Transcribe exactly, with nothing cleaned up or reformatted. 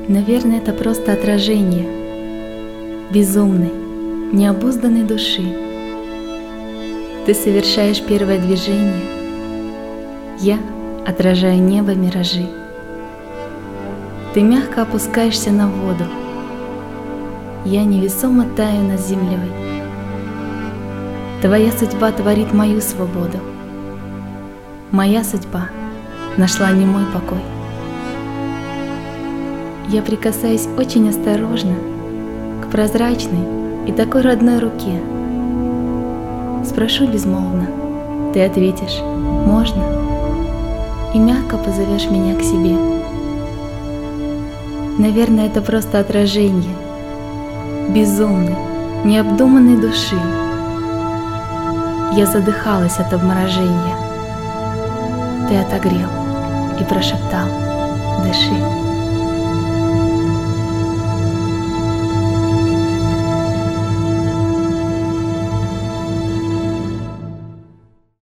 Наверное, это просто отражение безумной, необузданной души. Ты совершаешь первое движение, я отражаю небо миражи. Ты мягко опускаешься на воду, я невесомо таю над землей. Твоя судьба творит мою свободу, моя судьба нашла немой покой. Я прикасаюсь очень осторожно к прозрачной и такой родной руке. Спрошу безмолвно, ты ответишь «можно» и мягко позовешь меня к себе. Наверное, это просто отражение безумной, необдуманной души. Я задыхалась от обморожения. Ты отогрел и прошептал «дыши».